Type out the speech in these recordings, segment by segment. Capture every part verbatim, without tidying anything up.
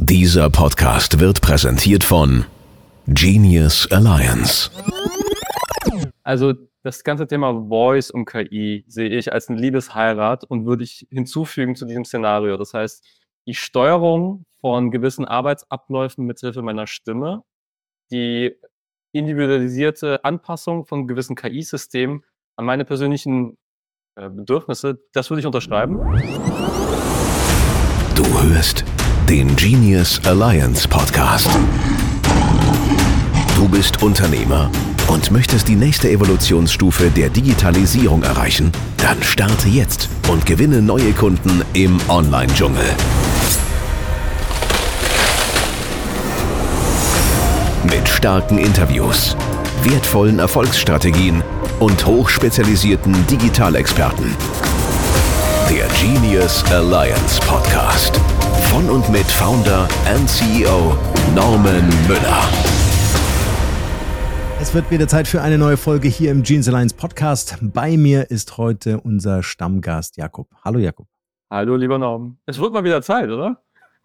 Dieser Podcast wird präsentiert von Genius Alliance. Also das ganze Thema Voice und K I sehe ich als eine Liebesheirat und würde ich hinzufügen zu diesem Szenario. Das heißt, die Steuerung von gewissen Arbeitsabläufen mithilfe meiner Stimme, die individualisierte Anpassung von gewissen K I-Systemen an meine persönlichen äh, Bedürfnisse, das würde ich unterschreiben. Du hörst den Genius Alliance Podcast. Du bist Unternehmer und möchtest die nächste Evolutionsstufe der Digitalisierung erreichen? Dann starte jetzt und gewinne neue Kunden im Online-Dschungel. Mit starken Interviews, wertvollen Erfolgsstrategien und hochspezialisierten Digitalexperten. Der Genius Alliance Podcast. Von und mit Founder und C E O Norman Müller. Es wird wieder Zeit für eine neue Folge hier im Genius Alliance Podcast. Bei mir ist heute unser Stammgast Jakob. Hallo Jakob. Hallo lieber Norman. Es wird mal wieder Zeit, oder?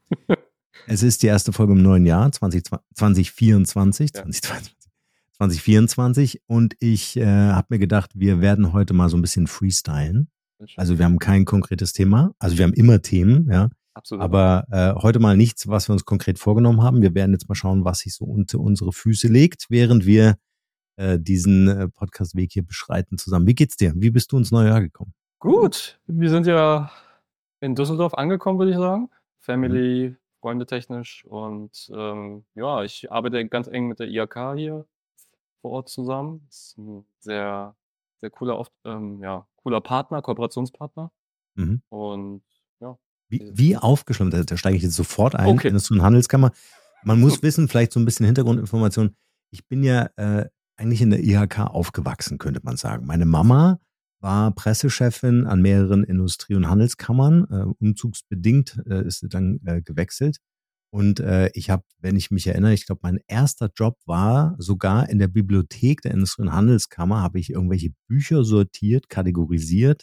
Es ist die erste Folge im neuen Jahr zwanzig vierundzwanzig, Ja. zwanzig zwanzig vierundzwanzig und ich äh, habe mir gedacht, wir werden heute mal so ein bisschen freestylen. Also wir haben kein konkretes Thema, also wir haben immer Themen, ja, Absolut. aber äh, heute mal nichts, was wir uns konkret vorgenommen haben. Wir werden jetzt mal schauen, was sich so unter unsere Füße legt, während wir äh, diesen äh, Podcast-Weg hier beschreiten zusammen. Wie geht's dir? Wie bist du ins neue Jahr gekommen? Gut, wir sind ja in Düsseldorf angekommen, würde ich sagen. Family, Freunde technisch und ähm, ja, ich arbeite ganz eng mit der I H K hier vor Ort zusammen. Das ist ein sehr, sehr cooler, oft, ähm, ja, cooler Partner, Kooperationspartner Mhm. und ja. Wie, wie aufgeschlossen, da, da steige ich jetzt sofort ein, Okay. Industrie- und Handelskammer. Man muss wissen, vielleicht so ein bisschen Hintergrundinformation. Ich bin ja äh, eigentlich in der I H K aufgewachsen, könnte man sagen. Meine Mama war Pressechefin an mehreren Industrie- und Handelskammern. Äh, umzugsbedingt äh, ist sie dann äh, gewechselt. Und äh, ich habe, wenn ich mich erinnere, ich glaube, mein erster Job war sogar in der Bibliothek der Industrie- und Handelskammer, habe ich irgendwelche Bücher sortiert, kategorisiert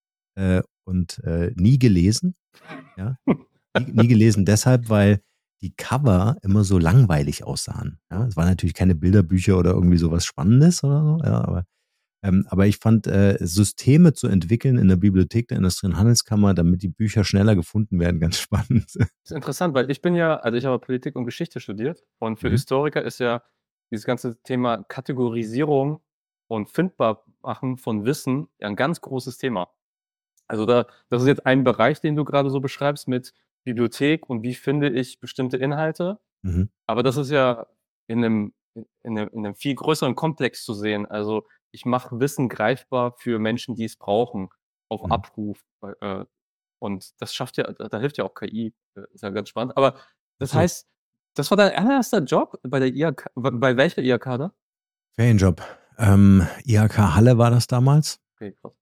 äh, und äh, nie gelesen. Ja, nie, nie gelesen deshalb, weil die Cover immer so langweilig aussahen. Ja, es waren natürlich keine Bilderbücher oder irgendwie sowas Spannendes oder so, ja, aber, ähm, aber ich fand, äh, Systeme zu entwickeln in der Bibliothek der Industrie- und Handelskammer, damit die Bücher schneller gefunden werden, ganz spannend. Das ist interessant, weil ich bin ja, also ich habe Politik und Geschichte studiert und für Mhm. Historiker ist ja dieses ganze Thema Kategorisierung und findbar machen von Wissen ja ein ganz großes Thema. Also da, das ist jetzt ein Bereich, den du gerade so beschreibst mit Bibliothek und wie finde ich bestimmte Inhalte. Mhm. Aber das ist ja in einem, in einem, in einem viel größeren Komplex zu sehen. Also ich mache Wissen greifbar für Menschen, die es brauchen, auf Mhm. Abruf. Äh, und das schafft ja, da, da hilft ja auch K I. Äh, ist ja ganz spannend. Aber das Ach so. heißt, das war dein allererster Job bei der I H K, bei welcher I H K da? Ferienjob. Ähm, I H K Halle war das damals. Okay, krass.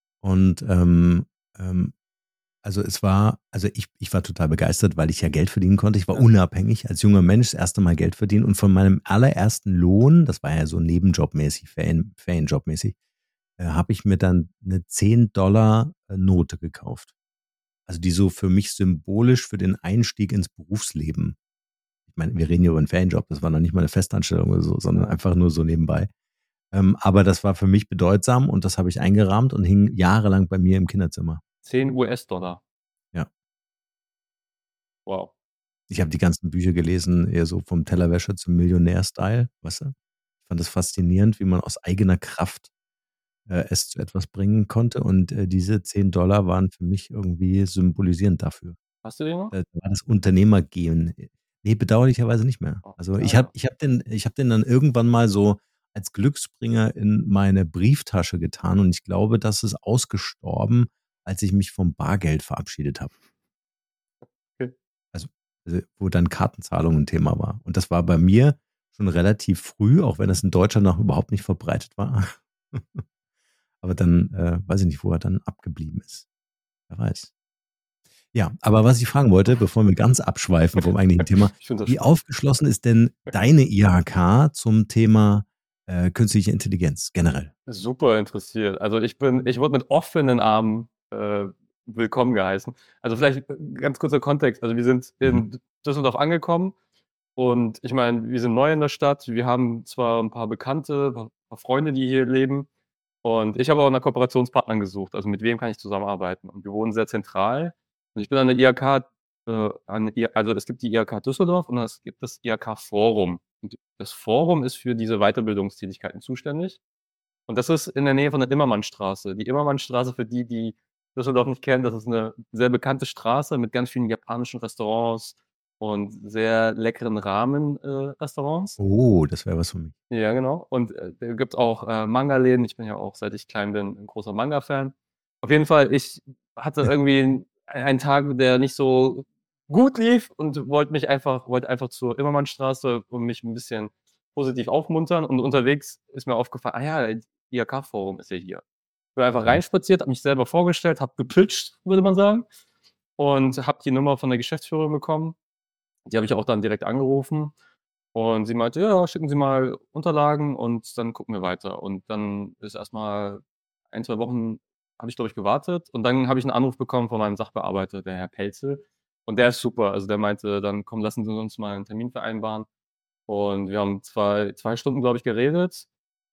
Und ähm, ähm, also es war, also ich, ich war total begeistert, weil ich ja Geld verdienen konnte. Ich war Ja. unabhängig als junger Mensch das erste Mal Geld verdienen. Und von meinem allerersten Lohn, das war ja so nebenjobmäßig, Ferien, Ferienjobmäßig, äh, habe ich mir dann eine zehn Dollar Note gekauft. Also die so für mich symbolisch für den Einstieg ins Berufsleben. Ich meine, wir reden hier über einen Ferienjob, das war noch nicht mal eine Festanstellung oder so, sondern Ja. einfach nur so nebenbei. Ähm, aber das war für mich bedeutsam und das habe ich eingerahmt und hing jahrelang bei mir im Kinderzimmer. zehn U S-Dollar. Ja. Wow. Ich habe die ganzen Bücher gelesen, eher so vom Tellerwäscher zum Millionär-Style, weißt du? Ich fand das faszinierend, wie man aus eigener Kraft äh, es zu etwas bringen konnte. Und äh, diese zehn Dollar waren für mich irgendwie symbolisierend dafür. Hast du den noch? Da war das Unternehmergehen. Nee, bedauerlicherweise nicht mehr. Oh, Also ich geil. habe ich hab den, ich hab den dann irgendwann mal so als Glücksbringer in meine Brieftasche getan und ich glaube, das ist ausgestorben, als ich mich vom Bargeld verabschiedet habe. Okay. Also, also wo dann Kartenzahlung ein Thema war. Und das war bei mir schon relativ früh, auch wenn das in Deutschland noch überhaupt nicht verbreitet war. Aber dann äh, weiß ich nicht, wo er dann abgeblieben ist. Wer weiß. Ja, aber was ich fragen wollte, bevor wir ganz abschweifen vom eigentlichen Thema, Ich finde das wie spannend. aufgeschlossen ist denn deine I H K zum Thema äh, künstliche Intelligenz generell? Super interessiert. Also ich bin, ich wurde mit offenen Armen äh, willkommen geheißen. Also vielleicht ganz kurzer Kontext. Also wir sind in Mhm. Düsseldorf angekommen und ich meine, wir sind neu in der Stadt. Wir haben zwar ein paar Bekannte, ein paar, paar Freunde, die hier leben. Und ich habe auch nach Kooperationspartnern gesucht. Also mit wem kann ich zusammenarbeiten? Und wir wohnen sehr zentral. Und ich bin an der I H K, äh, an, I- also es gibt die I H K Düsseldorf und es gibt das I H K Forum. Und das Forum ist für diese Weiterbildungstätigkeiten zuständig. Und das ist in der Nähe von der Immermannstraße. Die Immermannstraße, für die, die Düsseldorf nicht kennen, das ist eine sehr bekannte Straße mit ganz vielen japanischen Restaurants und sehr leckeren Ramen-Restaurants. Äh, Restaurants. Oh, das wäre was für mich. Ja, genau. Und äh, da gibt auch äh, Manga-Läden. Ich bin ja auch, seit ich klein bin, ein großer Manga-Fan. Auf jeden Fall, ich hatte irgendwie einen Tag, der nicht so gut lief und wollte mich einfach, wollte einfach zur Immermannstraße und mich ein bisschen positiv aufmuntern. Und unterwegs ist mir aufgefallen, ah ja, I H K-Forum ist ja hier. Ich bin einfach Mhm. reinspaziert, habe mich selber vorgestellt, habe gepitcht, würde man sagen, und habe die Nummer von der Geschäftsführerin bekommen. Die habe ich auch dann direkt angerufen. Und sie meinte, ja, schicken Sie mal Unterlagen und dann gucken wir weiter. Und dann ist erstmal ein, zwei Wochen, habe ich, glaube ich, gewartet. Und dann habe ich einen Anruf bekommen von meinem Sachbearbeiter, der Herr Pelzel. Und der ist super. Also der meinte, dann komm, lassen Sie uns mal einen Termin vereinbaren. Und wir haben zwei, zwei Stunden, glaube ich, geredet.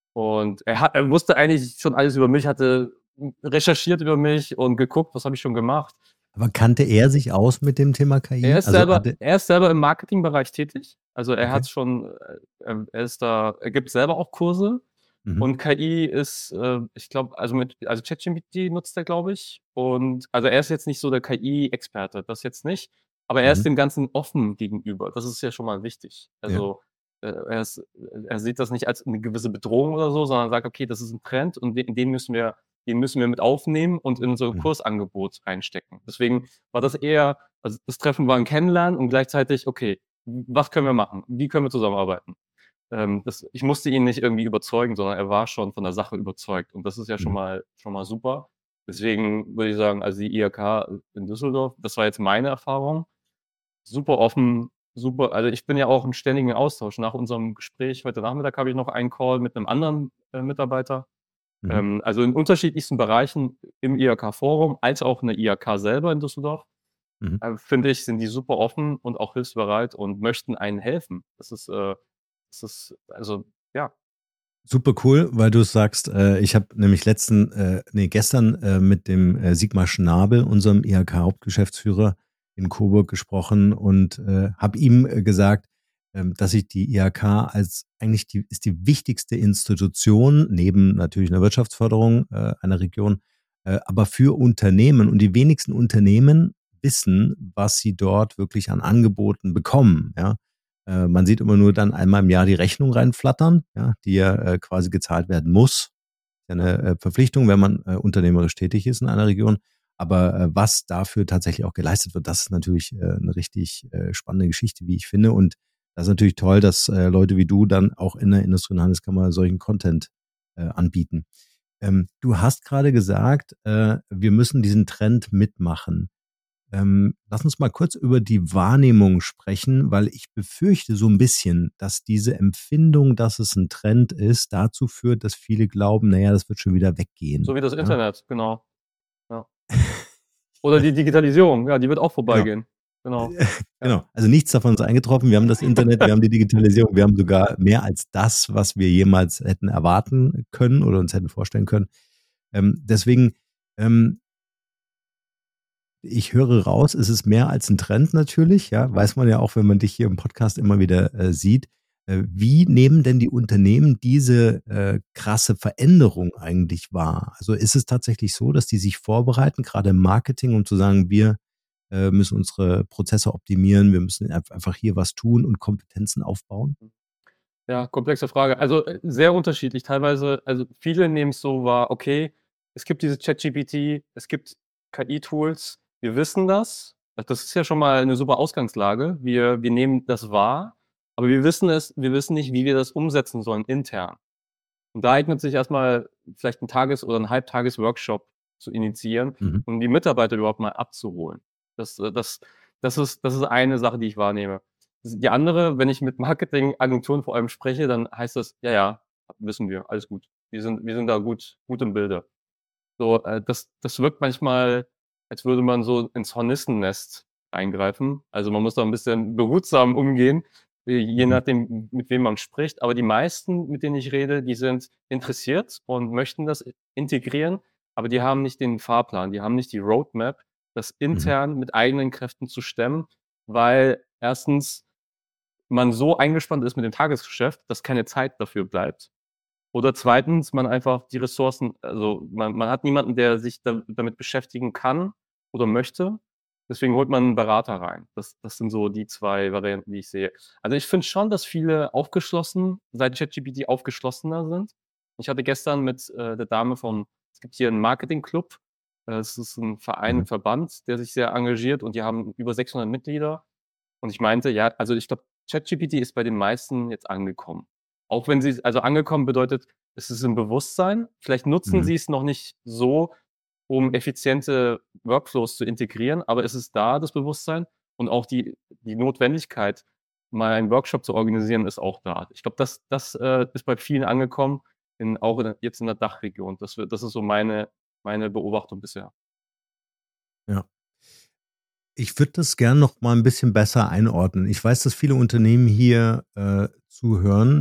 Und er, hat, er wusste eigentlich schon alles über mich, hatte recherchiert über mich und geguckt, was habe ich schon gemacht. Aber kannte er sich aus mit dem Thema K I? Er ist Also selber, hatte, er ist selber im Marketingbereich tätig. Also er okay. hat schon, äh, er ist da, er gibt selber auch Kurse. Mhm. Und K I ist, äh, ich glaube, also mit, also ChatGPT nutzt er, glaube ich. Und also er ist jetzt nicht so der K I-Experte, das jetzt nicht. Aber er ist Mhm. dem Ganzen offen gegenüber. Das ist ja schon mal wichtig. Ja. Also äh, er, ist, er sieht das nicht als eine gewisse Bedrohung oder so, sondern sagt, okay, das ist ein Trend und den, den müssen wir, den müssen wir mit aufnehmen und in unser Mhm. Kursangebot reinstecken. Deswegen war das eher, also das Treffen war ein Kennenlernen und gleichzeitig, okay, was können wir machen? Wie können wir zusammenarbeiten? Ähm, das, ich musste ihn nicht irgendwie überzeugen, sondern er war schon von der Sache überzeugt. Und das ist ja schon Mhm. mal, schon mal super. Deswegen würde ich sagen, also die I H K in Düsseldorf, das war jetzt meine Erfahrung. Super offen, super. Also ich bin ja auch im ständigen Austausch. Nach unserem Gespräch heute Nachmittag habe ich noch einen Call mit einem anderen äh, Mitarbeiter. Mhm. Ähm, also in unterschiedlichsten Bereichen im I H K-Forum, als auch in der I H K selber in Düsseldorf. Mhm. Äh, finde ich, sind die super offen und auch hilfsbereit und möchten einen helfen. Das ist, äh, das ist, also, ja. Super cool, weil du sagst, äh, ich habe nämlich letzten, äh, nee, gestern äh, mit dem äh, Sigmar Schnabel, unserem I H K-Hauptgeschäftsführer in Coburg gesprochen und äh, habe ihm äh, gesagt, ähm, dass ich die I H K als eigentlich die ist die wichtigste Institution neben natürlich einer Wirtschaftsförderung äh, einer Region, äh, aber für Unternehmen und die wenigsten Unternehmen wissen, was sie dort wirklich an Angeboten bekommen, ja. Äh, man sieht immer nur dann einmal im Jahr die Rechnung reinflattern, ja, die ja äh, quasi gezahlt werden muss. Ja, eine äh, Verpflichtung, wenn man äh, unternehmerisch tätig ist in einer Region. Aber äh, was dafür tatsächlich auch geleistet wird, das ist natürlich äh, eine richtig äh, spannende Geschichte, wie ich finde. Und das ist natürlich toll, dass äh, Leute wie du dann auch in der Industrie- und Handelskammer solchen Content äh, anbieten. Ähm, du hast gerade gesagt, äh, wir müssen diesen Trend mitmachen. Ähm, lass uns mal kurz über die Wahrnehmung sprechen, weil ich befürchte so ein bisschen, dass diese Empfindung, dass es ein Trend ist, dazu führt, dass viele glauben, naja, das wird schon wieder weggehen. So wie das Ja? Internet, genau. Ja. Oder die Digitalisierung, ja, die wird auch Genau. vorbeigehen. Genau. Genau. Also nichts davon ist eingetroffen. Wir haben das Internet, wir haben die Digitalisierung, wir haben sogar mehr als das, was wir jemals hätten erwarten können oder uns hätten vorstellen können. Ähm, deswegen, ähm, ich höre raus, es ist mehr als ein Trend natürlich, ja, weiß man ja auch, wenn man dich hier im Podcast immer wieder äh, sieht. Äh, wie nehmen denn die Unternehmen diese äh, krasse Veränderung eigentlich wahr? Also ist es tatsächlich so, dass die sich vorbereiten, gerade im Marketing, um zu sagen, wir äh, müssen unsere Prozesse optimieren, wir müssen einfach hier was tun und Kompetenzen aufbauen? Ja, komplexe Frage. Also äh, sehr unterschiedlich. Teilweise, also viele nehmen es so wahr, okay, es gibt diese ChatGPT, es gibt K I-Tools, wir wissen das. Das ist ja schon mal eine super Ausgangslage. Wir, wir nehmen das wahr, aber wir wissen es, wir wissen nicht, wie wir das umsetzen sollen intern. Und da eignet sich erstmal vielleicht ein Tages- oder ein Halbtages-Workshop zu initiieren, Mhm. um die Mitarbeiter überhaupt mal abzuholen. Das, äh, das, das, ist, das ist eine Sache, die ich wahrnehme. Die andere, wenn ich mit Marketingagenturen vor allem spreche, dann heißt das, ja, ja, wissen wir, alles gut. Wir sind, wir sind da gut, gut im Bilde. So, äh, das, das wirkt manchmal als würde man so ins Hornissennest eingreifen. Also man muss da ein bisschen behutsam umgehen, je Mhm. nachdem, mit wem man spricht. Aber die meisten, mit denen ich rede, die sind interessiert und möchten das integrieren, aber die haben nicht den Fahrplan, die haben nicht die Roadmap, das Mhm. intern mit eigenen Kräften zu stemmen, weil erstens man so eingespannt ist mit dem Tagesgeschäft, dass keine Zeit dafür bleibt. Oder zweitens, man einfach die Ressourcen, also man, man hat niemanden, der sich da, damit beschäftigen kann oder möchte. Deswegen holt man einen Berater rein. Das, das sind so die zwei Varianten, die ich sehe. Also ich finde schon, dass viele aufgeschlossen, seit ChatGPT aufgeschlossener sind. Ich hatte gestern mit äh, der Dame von, es gibt hier einen Marketingclub. Äh, Es ist ein Verein, ein Mhm. Verband, der sich sehr engagiert und die haben über sechshundert Mitglieder. Und ich meinte, ja, also ich glaube, ChatGPT ist bei den meisten jetzt angekommen. Auch wenn sie, also angekommen bedeutet, es ist im Bewusstsein. Vielleicht nutzen Mhm. sie es noch nicht so, um effiziente Workflows zu integrieren, aber es ist da, das Bewusstsein. Und auch die, die Notwendigkeit, mal einen Workshop zu organisieren, ist auch da. Ich glaube, das, das äh, ist bei vielen angekommen, in, auch in, jetzt in der Dachregion. Das, wird- das ist so meine, meine Beobachtung bisher. Ja. Ich würde das gern noch mal ein bisschen besser einordnen. Ich weiß, dass viele Unternehmen hier äh, zuhören,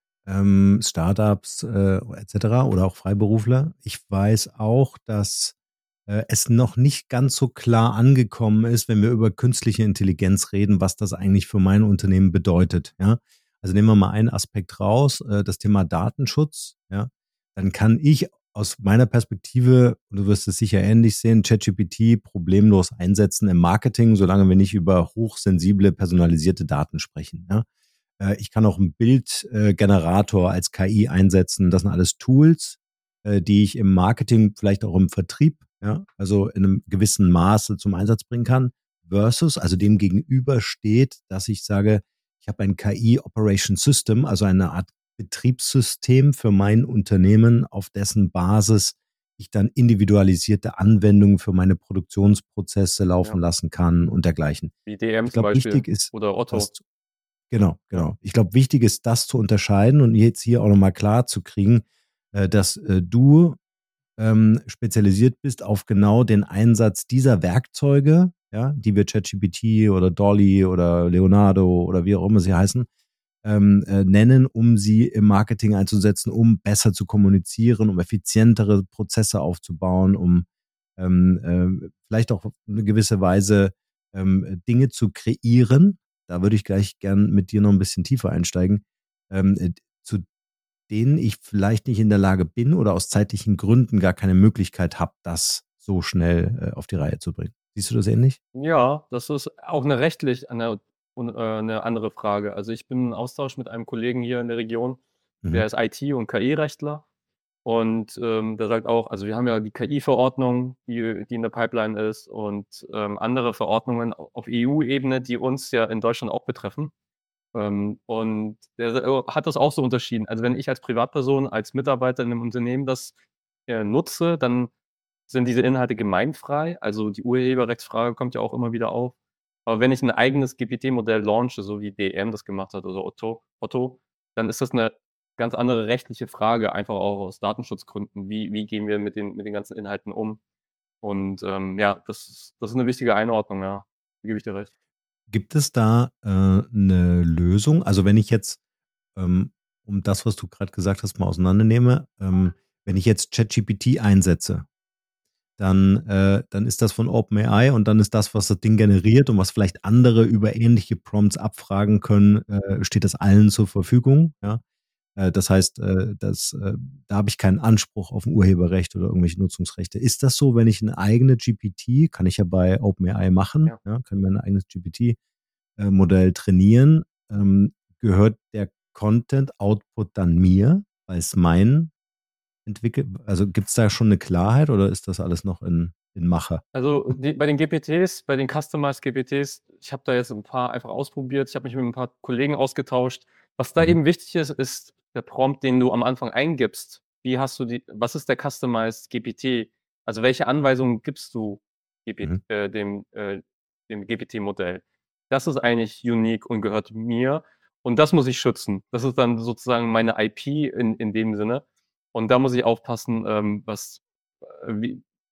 ähm, Startups äh, et cetera oder auch Freiberufler. Ich weiß auch, dass äh, es noch nicht ganz so klar angekommen ist, wenn wir über künstliche Intelligenz reden, was das eigentlich für mein Unternehmen bedeutet. Ja? Also nehmen wir mal einen Aspekt raus, äh, das Thema Datenschutz. Ja? Dann kann ich aus meiner Perspektive, und du wirst es sicher ähnlich sehen, ChatGPT problemlos einsetzen im Marketing, solange wir nicht über hochsensible, personalisierte Daten sprechen. Ja? Äh, Ich kann auch einen Bildgenerator als K I einsetzen. Das sind alles Tools, äh, die ich im Marketing, vielleicht auch im Vertrieb, ja, also in einem gewissen Maße zum Einsatz bringen kann. Versus, also dem gegenüber steht, dass ich sage, ich habe ein K I Operation System, also eine Art Betriebssystem für mein Unternehmen, auf dessen Basis ich dann individualisierte Anwendungen für meine Produktionsprozesse laufen Ja. lassen kann und dergleichen. Wie D M Ich zum glaube, Beispiel wichtig ist, oder das Otto. zu Genau, Ja. genau. Ich glaube, wichtig ist, das zu unterscheiden und jetzt hier auch nochmal klar zu kriegen, äh, dass äh, du ähm, spezialisiert bist auf genau den Einsatz dieser Werkzeuge, ja, die wir ChatGPT oder Dolly oder Leonardo oder wie auch immer sie heißen, ähm, äh, nennen, um sie im Marketing einzusetzen, um besser zu kommunizieren, um effizientere Prozesse aufzubauen, um ähm, äh, vielleicht auch auf eine gewisse Weise ähm, Dinge zu kreieren. Da würde ich gleich gern mit dir noch ein bisschen tiefer einsteigen, ähm, äh, zu denen ich vielleicht nicht in der Lage bin oder aus zeitlichen Gründen gar keine Möglichkeit habe, das so schnell äh, auf die Reihe zu bringen. Siehst du das ähnlich? Ja, das ist auch eine rechtlich eine, un- äh, eine andere Frage. Also ich bin im Austausch mit einem Kollegen hier in der Region, Mhm. der ist I T- und K I-Rechtler. Und ähm, der sagt auch, also wir haben ja die K I-Verordnung, die, die in der Pipeline ist und ähm, andere Verordnungen auf E U-Ebene, die uns ja in Deutschland auch betreffen. Ähm, und der äh, hat das auch so unterschieden. Also wenn ich als Privatperson, als Mitarbeiter in einem Unternehmen das äh, nutze, dann sind diese Inhalte gemeinfrei. Also die Urheberrechtsfrage kommt ja auch immer wieder auf. Aber wenn ich ein eigenes G P T-Modell launche, so wie D M das gemacht hat oder Otto, Otto, dann ist das eine ganz andere rechtliche Frage, einfach auch aus Datenschutzgründen. Wie, wie gehen wir mit den, mit den ganzen Inhalten um? Und ähm, ja, das, ist- das ist eine wichtige Einordnung, ja. Da gebe ich dir recht. Gibt es da äh, eine Lösung? Also wenn ich jetzt, ähm, um das, was du gerade gesagt hast, mal auseinandernehme, ähm, wenn ich jetzt ChatGPT einsetze, dann, äh, dann ist das von OpenAI und dann ist das, was das Ding generiert und was vielleicht andere über ähnliche Prompts abfragen können, äh, steht das allen zur Verfügung. Ja? Äh, das heißt, äh, das, äh, da habe ich keinen Anspruch auf ein Urheberrecht oder irgendwelche Nutzungsrechte. Ist das so, wenn ich eine eigene G P T, kann ich ja bei OpenAI machen, Ja. ja, kann mir ein eigenes G P T-Modell trainieren, ähm, gehört der Content-Output dann mir, weil es mein entwickelt, also gibt es da schon eine Klarheit oder ist das alles noch in, in Mache? Also die, bei den G P Ts, bei den Customized G P Ts, ich habe da jetzt ein paar einfach ausprobiert. Ich habe mich mit ein paar Kollegen ausgetauscht. Was da Mhm. eben wichtig ist, ist der Prompt, den du am Anfang eingibst. Wie hast du die, was ist der Customized G P T? Also welche Anweisungen gibst du G P T, Mhm. äh, dem, äh, dem G P T-Modell? Das ist eigentlich unique und gehört mir. Und das muss ich schützen. Das ist dann sozusagen meine I P in, in dem Sinne. Und da muss ich aufpassen, ähm, was, äh, wie,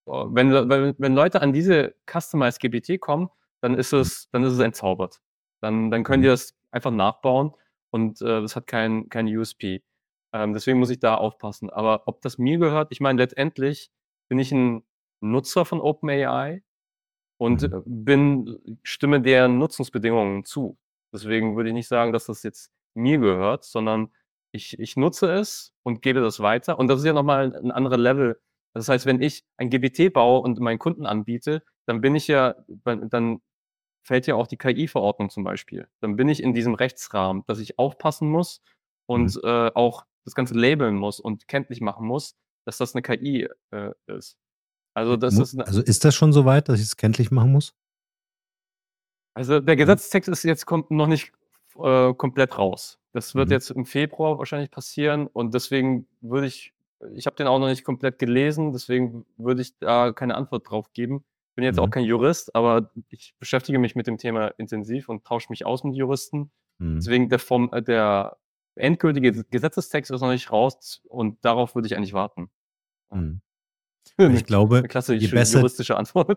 wenn, wenn, wenn Leute an diese Customized G P T kommen, dann ist es, dann ist es entzaubert. Dann, dann können die das einfach nachbauen und äh, das hat kein, kein U S P. Ähm, deswegen muss ich da aufpassen. Aber ob das mir gehört, ich meine, letztendlich bin ich ein Nutzer von OpenAI und Mhm. bin, stimme deren Nutzungsbedingungen zu. Deswegen würde ich nicht sagen, dass das jetzt mir gehört, sondern ich, ich nutze es und gebe das weiter. Und das ist ja nochmal ein anderer Level. Das heißt, wenn ich ein G P T baue und meinen Kunden anbiete, dann bin ich ja, dann fällt ja auch die K I-Verordnung zum Beispiel. Dann bin ich in diesem Rechtsrahmen, dass ich aufpassen muss und Mhm. äh, auch das Ganze labeln muss und kenntlich machen muss, dass das eine K I äh, ist. Also das Mu- ist eine, Also ist das schon so weit, dass ich es kenntlich machen muss? also der Also, Gesetzestext ist jetzt kommt noch nicht äh, komplett raus. Das wird mhm. jetzt im Februar wahrscheinlich passieren und deswegen würde ich, ich habe den auch noch nicht komplett gelesen, deswegen würde ich da keine Antwort drauf geben. Bin jetzt auch Mhm. kein Jurist, aber ich beschäftige mich mit dem Thema intensiv und tausche mich aus mit Juristen. Mhm. Deswegen der, Form, äh, der endgültige Gesetzestext ist noch nicht raus und darauf würde ich eigentlich warten. Ja. Mhm. Weil Eine, ich glaube, eine je klassische besser. juristische Antwort.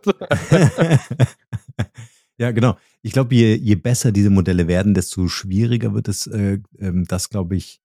Ja, genau. Ich glaube, je, je besser diese Modelle werden, desto schwieriger wird es, äh, ähm, das, glaube ich,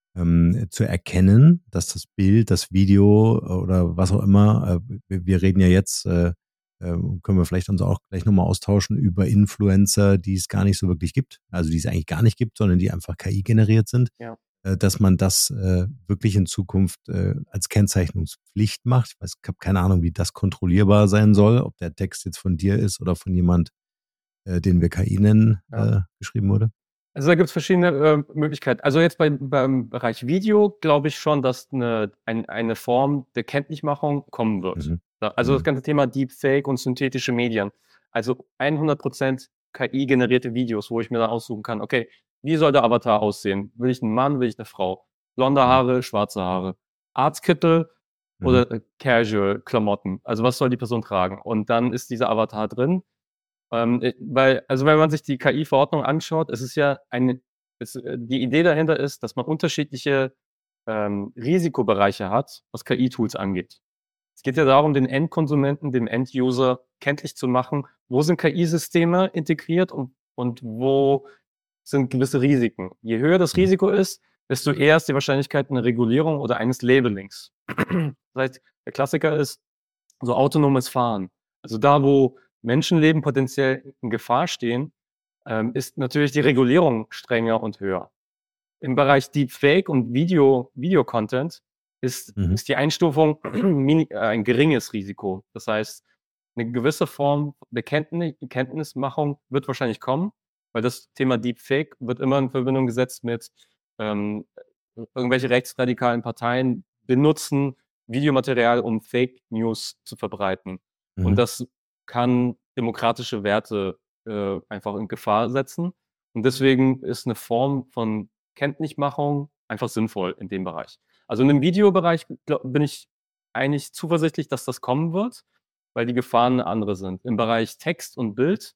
ähm, zu erkennen, dass das Bild, das Video äh, oder was auch immer, äh, wir, wir reden ja jetzt, äh, äh, können wir vielleicht uns auch gleich nochmal austauschen über Influencer, die es gar nicht so wirklich gibt, also die es eigentlich gar nicht gibt, sondern die einfach K I generiert sind, Ja. äh, dass man das äh, wirklich in Zukunft äh, als Kennzeichnungspflicht macht. Ich weiß, ich habe keine Ahnung, wie das kontrollierbar sein soll, ob der Text jetzt von dir ist oder von jemand, äh, den wir K I nennen, Ja. äh, geschrieben wurde. Also da gibt es verschiedene äh, Möglichkeiten. Also jetzt bei, beim Bereich Video glaube ich schon, dass eine, ein, eine Form der Kenntlichmachung kommen wird. Mhm. Da- Also das Mhm. ganze Thema Deepfake und synthetische Medien. Also hundert Prozent K I-generierte Videos, wo ich mir dann aussuchen kann, okay, wie soll der Avatar aussehen? Will ich einen Mann, will ich eine Frau? Blonde Mhm. Haare, schwarze Haare. Arztkittel Mhm. oder äh, Casual-Klamotten. Also was soll die Person tragen? Und dann ist dieser Avatar drin. Ähm, äh, weil, also wenn man sich die K I-Verordnung anschaut, es ist ja eine, es, äh, die Idee dahinter ist, dass man unterschiedliche ähm, Risikobereiche hat, was K I-Tools angeht. Es geht ja darum, den Endkonsumenten, dem End-User kenntlich zu machen, wo sind K I-Systeme integriert und, und wo sind gewisse Risiken. Je höher das Mhm. Risiko ist, desto eher ist die Wahrscheinlichkeit einer Regulierung oder eines Labelings. Das heißt, der Klassiker ist so autonomes Fahren. Also da, wo Menschenleben potenziell in Gefahr stehen, ähm, ist natürlich die Regulierung strenger und höher. Im Bereich Deepfake und Video, Video-Content ist, Mhm. ist die Einstufung mini, äh, ein geringes Risiko. Das heißt, eine gewisse Form der Kenntnis, Kenntnismachung wird wahrscheinlich kommen, weil das Thema Deepfake wird immer in Verbindung gesetzt mit ähm, irgendwelche rechtsradikalen Parteien benutzen Videomaterial, um Fake News zu verbreiten. Mhm. Und das kann demokratische Werte äh, einfach in Gefahr setzen. Und deswegen ist eine Form von Kenntnismachung einfach sinnvoll in dem Bereich. Also in dem Videobereich glaub, bin ich eigentlich zuversichtlich, dass das kommen wird, weil die Gefahren andere sind. Im Bereich Text und Bild,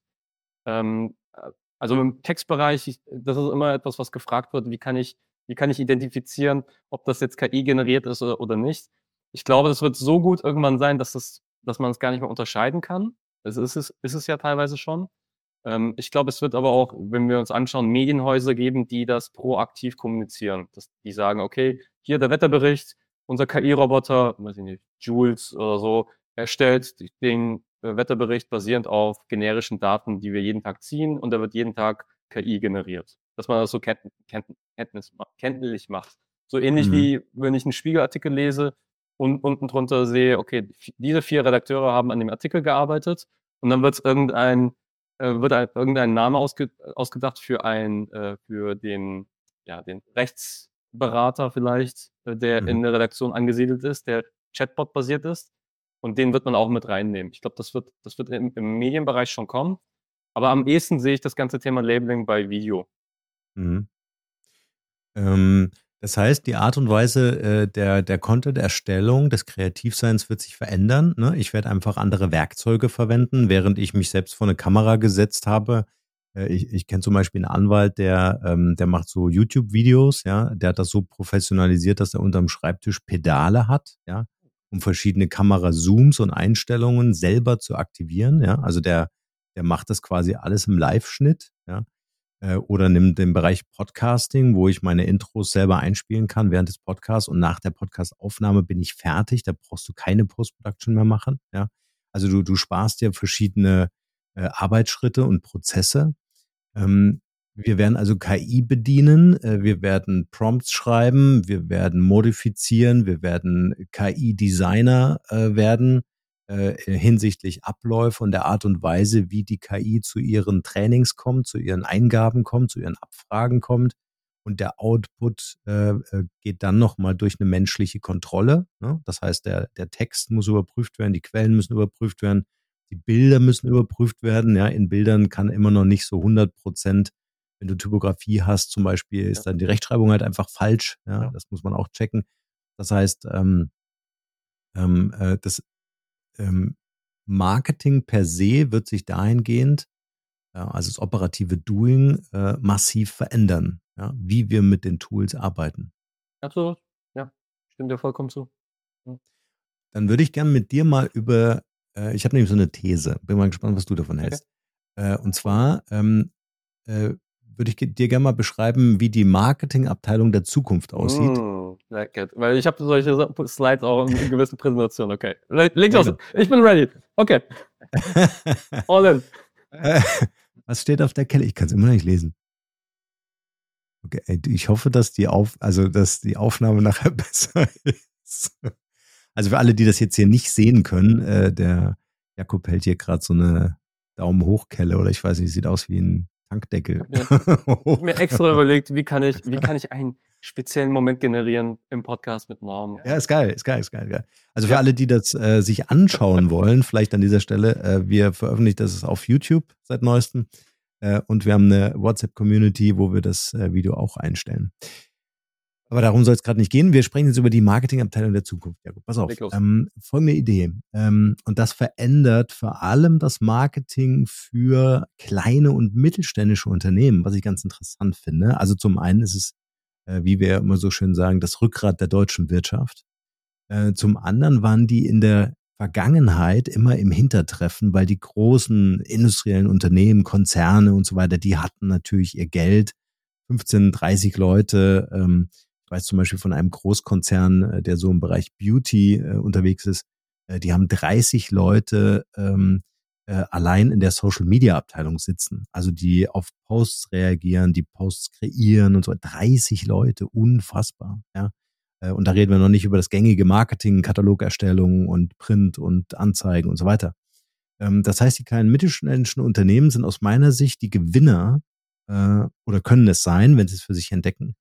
ähm, also im Textbereich, ich, das ist immer etwas, was gefragt wird, wie kann ich, wie kann ich identifizieren, ob das jetzt K I generiert ist oder, oder nicht. Ich glaube, es wird so gut irgendwann sein, dass, das, dass man es gar nicht mehr unterscheiden kann. Das ist es, ist es ja teilweise schon. Ähm, ich glaube, es wird aber auch, wenn wir uns anschauen, Medienhäuser geben, die das proaktiv kommunizieren. Dass die sagen, okay, hier der Wetterbericht, unser K I-Roboter, weiß ich nicht, Jules oder so, erstellt den äh, Wetterbericht basierend auf generischen Daten, die wir jeden Tag ziehen und da wird jeden Tag K I generiert. Dass man das so kennt, kennt, Kenntnis, kenntlich macht. So ähnlich Mhm. wie wenn ich einen Spiegelartikel lese und unten drunter sehe, okay, diese vier Redakteure haben an dem Artikel gearbeitet und dann wird irgendein äh, wird ein, irgendein Name ausge, ausgedacht für ein äh, für den ja den Rechtsberater vielleicht, äh, der Mhm. in der Redaktion angesiedelt ist, der Chatbot basiert ist und den wird man auch mit reinnehmen. Ich glaube, das wird das wird im, im Medienbereich schon kommen, aber am ehesten sehe ich das ganze Thema Labeling bei Video. Mhm. Ähm, das heißt, die Art und Weise äh, der, der Content-Erstellung, des Kreativseins wird sich verändern. Ne? Ich werde einfach andere Werkzeuge verwenden, während ich mich selbst vor eine Kamera gesetzt habe. Äh, ich ich kenne zum Beispiel einen Anwalt, der, ähm, der macht so YouTube-Videos, ja, der hat das so professionalisiert, dass er unterm Schreibtisch Pedale hat, ja. um verschiedene Kamera-Zooms und Einstellungen selber zu aktivieren. Ja, also der, der macht das quasi alles im Live-Schnitt. Ja, äh, oder nimmt den Bereich Podcasting, wo ich meine Intros selber einspielen kann während des Podcasts und nach der Podcast-Aufnahme bin ich fertig. Da brauchst du keine Post-Production mehr machen. Ja, also du, du sparst dir verschiedene äh, Arbeitsschritte und Prozesse. Ähm, wir werden also K I bedienen, äh, wir werden Prompts schreiben, wir werden modifizieren, wir werden K I-Designer äh, werden äh, hinsichtlich Abläufe und der Art und Weise, wie die K I zu ihren Trainings kommt, zu ihren Eingaben kommt, zu ihren Abfragen kommt. Und der Output äh, geht dann nochmal durch eine menschliche Kontrolle. Ne? Das heißt, der, der Text muss überprüft werden, die Quellen müssen überprüft werden, die Bilder müssen überprüft werden. Ja, in Bildern kann immer noch nicht so hundert Prozent, wenn du Typografie hast zum Beispiel, ist dann die Rechtschreibung halt einfach falsch. Ja, ja. Das muss man auch checken. Das heißt, ähm, ähm, äh, das ähm, Marketing per se wird sich dahingehend, äh, also das operative Doing, äh, massiv verändern, ja, wie wir mit den Tools arbeiten. Absolut, ja, stimmt dir vollkommen zu. Ja. Dann würde ich gerne mit dir mal über Äh, ich habe nämlich so eine These. Bin mal gespannt, was du davon hältst. Okay. Äh, und zwar ähm, äh, würde ich dir gerne mal beschreiben, wie die Marketingabteilung der Zukunft aussieht. Mm, like Weil ich habe solche Slides auch in gewissen Präsentationen. Okay. Leg los. Ich bin ready. Okay. All in. Äh, was steht auf der Kelle? Ich kann es immer noch nicht lesen. Okay, ey, ich hoffe, dass die Auf, also dass die Aufnahme nachher besser ist. Also für alle, die das jetzt hier nicht sehen können, äh, der Jakob hält hier gerade so eine Daumen-Hoch-Kelle oder ich weiß nicht, sieht aus wie ein Tankdeckel. Ich habe mir extra überlegt, wie kann ich, wie kann ich einen speziellen Moment generieren im Podcast mit Norm. Ja, ist geil, ist geil, ist geil. geil. Also für ja. alle, die das äh, sich anschauen wollen, vielleicht an dieser Stelle, äh, wir veröffentlichen das auf YouTube seit neuestem äh, und wir haben eine WhatsApp-Community, wo wir das äh, Video auch einstellen. Aber darum soll es gerade nicht gehen. Wir sprechen jetzt über die Marketingabteilung der Zukunft. Ja, gut, pass auf. Ähm, folgende Idee. Ähm, und das verändert vor allem das Marketing für kleine und mittelständische Unternehmen, was ich ganz interessant finde. Also zum einen ist es, äh, wie wir immer so schön sagen, das Rückgrat der deutschen Wirtschaft. Äh, zum anderen waren die in der Vergangenheit immer im Hintertreffen, weil die großen industriellen Unternehmen, Konzerne und so weiter, die hatten natürlich ihr Geld. fünfzehn, dreißig Leute, ähm, ich weiß zum Beispiel von einem Großkonzern, der so im Bereich Beauty äh, unterwegs ist, äh, die haben dreißig Leute ähm, äh, allein in der Social-Media-Abteilung sitzen. Also die auf Posts reagieren, die Posts kreieren und so. dreißig Leute, unfassbar. Ja. Äh, und da reden wir noch nicht über das gängige Marketing, Katalogerstellung und Print und Anzeigen und so weiter. Ähm, das heißt, die kleinen mittelständischen Unternehmen sind aus meiner Sicht die Gewinner äh, oder können es sein, wenn sie es für sich entdecken,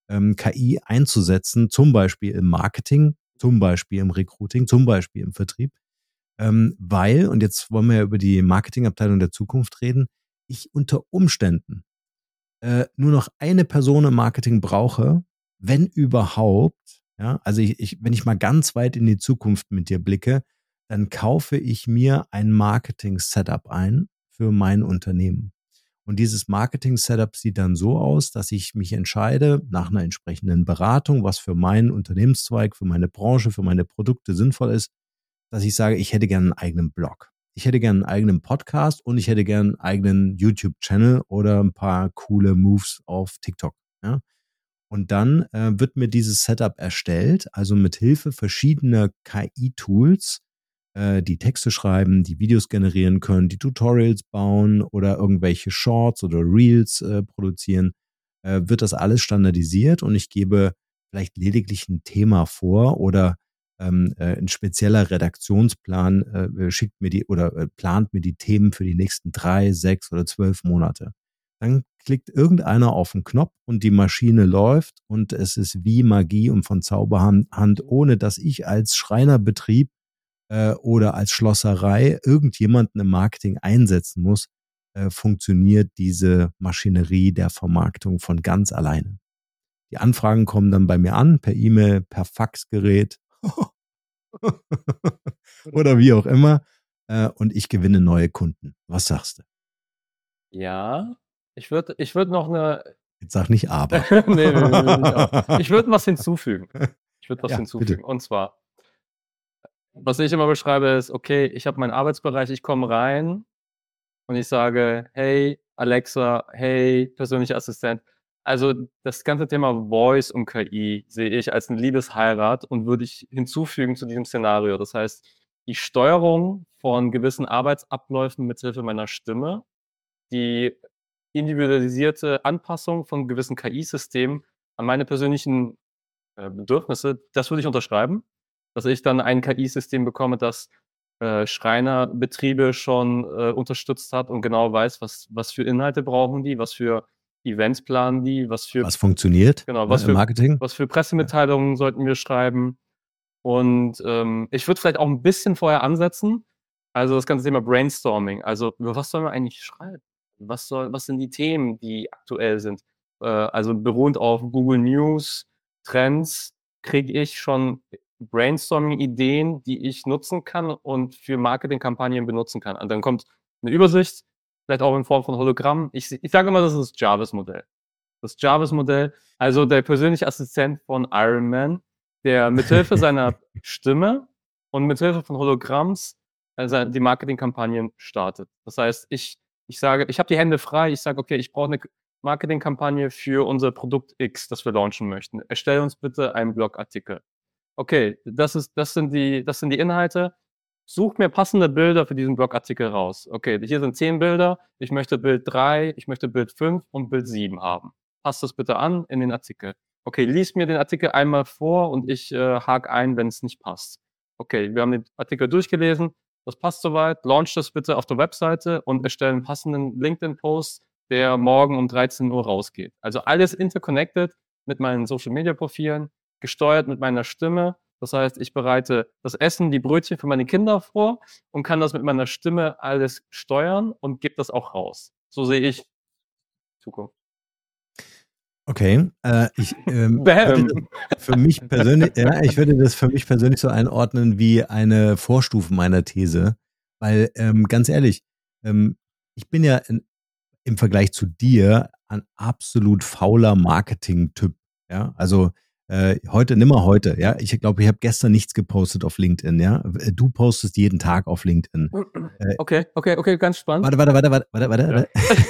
K I einzusetzen, zum Beispiel im Marketing, zum Beispiel im Recruiting, zum Beispiel im Vertrieb, ähm, weil, und jetzt wollen wir ja über die Marketingabteilung der Zukunft reden, ich unter Umständen äh, nur noch eine Person im Marketing brauche, wenn überhaupt, ja, also ich, ich, wenn ich mal ganz weit in die Zukunft mit dir blicke, dann kaufe ich mir ein Marketing-Setup ein für mein Unternehmen. Und dieses Marketing-Setup sieht dann so aus, dass ich mich entscheide, nach einer entsprechenden Beratung, was für meinen Unternehmenszweig, für meine Branche, für meine Produkte sinnvoll ist, dass ich sage, ich hätte gerne einen eigenen Blog. Ich hätte gerne einen eigenen Podcast und ich hätte gerne einen eigenen YouTube-Channel oder ein paar coole Moves auf TikTok. Ja? Und dann äh, wird mir dieses Setup erstellt, also mit Hilfe verschiedener K I-Tools, die Texte schreiben, die Videos generieren können, die Tutorials bauen oder irgendwelche Shorts oder Reels äh, produzieren, äh, wird das alles standardisiert und ich gebe vielleicht lediglich ein Thema vor oder ähm, äh, ein spezieller Redaktionsplan äh, schickt mir die oder äh, plant mir die Themen für die nächsten drei, sechs oder zwölf Monate. Dann klickt irgendeiner auf den Knopf und die Maschine läuft und es ist wie Magie und von Zauberhand, ohne dass ich als Schreinerbetrieb oder als Schlosserei irgendjemanden im Marketing einsetzen muss, äh, funktioniert diese Maschinerie der Vermarktung von ganz alleine. Die Anfragen kommen dann bei mir an, per E-Mail, per Faxgerät oder wie auch immer äh, und ich gewinne neue Kunden. Was sagst du? Ja, ich würde ich würd noch eine... Jetzt sag nicht aber. nee, nee, nee, nee, nicht aber. Ich würde was hinzufügen. Ich würde was ja, hinzufügen. Bitte. Und zwar Was ich immer beschreibe ist, okay, ich habe meinen Arbeitsbereich, ich komme rein und ich sage, hey Alexa, hey persönlicher Assistent. Also das ganze Thema Voice und K I sehe ich als ein Liebesheirat und würde ich hinzufügen zu diesem Szenario. Das heißt, die Steuerung von gewissen Arbeitsabläufen mithilfe meiner Stimme, die individualisierte Anpassung von gewissen K I-Systemen an meine persönlichen äh, Bedürfnisse, das würde ich unterschreiben, dass ich dann ein K I-System bekomme, das äh, Schreinerbetriebe schon äh, unterstützt hat und genau weiß, was, was für Inhalte brauchen die, was für Events planen die, was für, Was funktioniert genau, ne, was im für, Marketing? was für Pressemitteilungen sollten wir schreiben. Und ähm, ich würde vielleicht auch ein bisschen vorher ansetzen. Also das ganze Thema Brainstorming. Also über was sollen wir eigentlich schreiben? Was soll, was sind die Themen, die aktuell sind? Äh, also beruhend auf Google News, Trends, kriege ich schon Brainstorming-Ideen, die ich nutzen kann und für Marketingkampagnen benutzen kann. Und dann kommt eine Übersicht, vielleicht auch in Form von Hologramm. Ich, ich sage immer, das ist das Jarvis-Modell. Das Jarvis-Modell, also der persönliche Assistent von Iron Man, der mithilfe seiner Stimme und mithilfe von Hologramms also die Marketingkampagnen startet. Das heißt, ich, ich sage, ich habe die Hände frei, ich sage, okay, ich brauche eine Marketingkampagne für unser Produkt X, das wir launchen möchten. Erstell uns bitte einen Blogartikel. Okay, das ist, das sind die, das sind die Inhalte. Such mir passende Bilder für diesen Blogartikel raus. Okay, hier sind zehn Bilder. Ich möchte Bild drei, ich möchte Bild fünf und Bild sieben haben. Passt das bitte an in den Artikel. Okay, lies mir den Artikel einmal vor und ich äh, hake ein, wenn es nicht passt. Okay, wir haben den Artikel durchgelesen. Das passt soweit. Launch das bitte auf der Webseite und erstelle einen passenden LinkedIn-Post, der morgen um dreizehn Uhr rausgeht. Also alles interconnected mit meinen Social-Media-Profilen, gesteuert mit meiner Stimme. Das heißt, ich bereite das Essen, die Brötchen für meine Kinder vor und kann das mit meiner Stimme alles steuern und gebe das auch raus. So sehe ich Zukunft. Okay, äh, ich ähm, würde das für mich persönlich, ja, ich würde das für mich persönlich so einordnen wie eine Vorstufe meiner These, weil ähm, ganz ehrlich, ähm, ich bin ja in, im Vergleich zu dir ein absolut fauler Marketing-Typ, ja, also äh, heute, nimmer heute, ja, ich glaube, ich habe gestern nichts gepostet auf LinkedIn, ja, du postest jeden Tag auf LinkedIn. Äh, okay, okay, okay, ganz spannend. Warte, warte, warte, warte, warte, warte.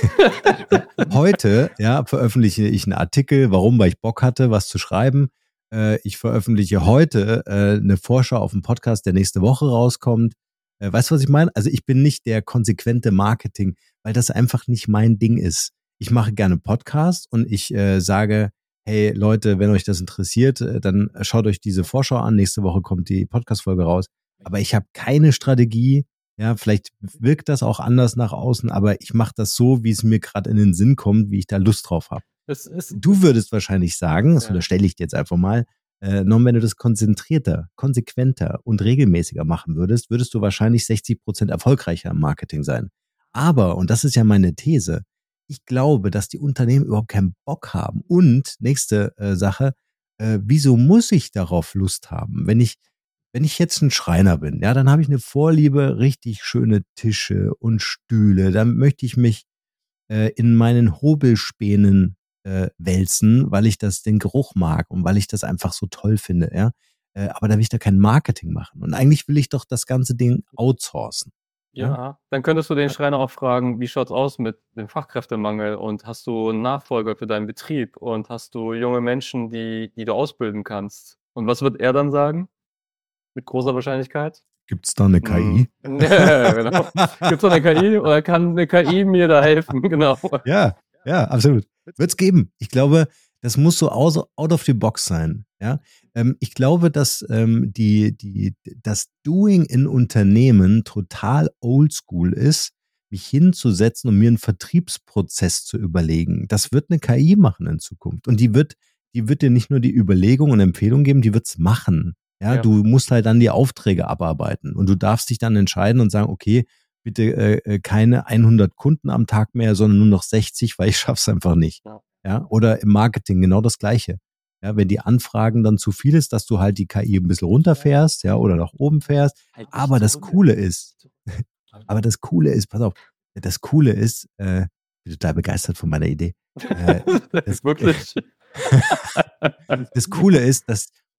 Ja. Heute, ja, veröffentliche ich einen Artikel, warum, weil ich Bock hatte, was zu schreiben. Äh, ich veröffentliche heute äh, eine Vorschau auf einen Podcast, der nächste Woche rauskommt. Äh, weißt du, was ich meine? Also ich bin nicht der konsequente Marketing, weil das einfach nicht mein Ding ist. Ich mache gerne Podcasts und ich äh, sage, hey Leute, wenn euch das interessiert, äh, dann schaut euch diese Vorschau an. Nächste Woche kommt die Podcast-Folge raus. Aber ich habe keine Strategie. Ja, vielleicht wirkt das auch anders nach außen, aber ich mache das so, wie es mir gerade in den Sinn kommt, wie ich da Lust drauf habe. Du würdest wahrscheinlich sagen, das ja. unterstelle ich dir jetzt einfach mal, äh, noch wenn du das konzentrierter, konsequenter und regelmäßiger machen würdest, würdest du wahrscheinlich sechzig Prozent erfolgreicher im Marketing sein. Aber, und das ist ja meine These, ich glaube, dass die Unternehmen überhaupt keinen Bock haben. Und, nächste äh, Sache, äh, wieso muss ich darauf Lust haben? Wenn ich Wenn ich jetzt ein Schreiner bin, ja, dann habe ich eine Vorliebe, richtig schöne Tische und Stühle. Dann möchte ich mich äh, in meinen Hobelspänen äh, wälzen, weil ich das den Geruch mag und weil ich das einfach so toll finde, ja. Äh, aber da will ich da kein Marketing machen. Und eigentlich will ich doch das ganze Ding outsourcen. Ja, ja, dann könntest du den Schreiner auch fragen, wie schaut's aus mit dem Fachkräftemangel und hast du einen Nachfolger für deinen Betrieb und hast du junge Menschen, die, die du ausbilden kannst? Und was wird er dann sagen? Mit großer Wahrscheinlichkeit. Gibt es da eine K I? Hm. Ja, genau. Gibt es da eine K I oder kann eine K I mir da helfen? Genau. Ja, ja, absolut. Wird es geben. Ich glaube, das muss so out of the box sein. Ja, ähm, ich glaube, dass ähm, die, die, das Doing in Unternehmen total oldschool ist, mich hinzusetzen und mir einen Vertriebsprozess zu überlegen. Das wird eine K I machen in Zukunft. Und die wird, die wird dir nicht nur die Überlegung und Empfehlung geben, die wird es machen. Ja, ja, du musst halt dann die Aufträge abarbeiten und du darfst dich dann entscheiden und sagen, okay, bitte äh, keine hundert Kunden am Tag mehr, sondern nur noch sechzig, weil ich schaff's einfach nicht. Ja. Ja, oder im Marketing genau das Gleiche. Ja, wenn die Anfragen dann zu viel ist, dass du halt die K I ein bisschen runterfährst, ja, oder nach oben fährst. Aber das Coole ist, aber das Coole ist, pass auf, das Coole ist, äh, ich bin total begeistert von meiner Idee. Äh, das, wirklich. Das Coole ist, dass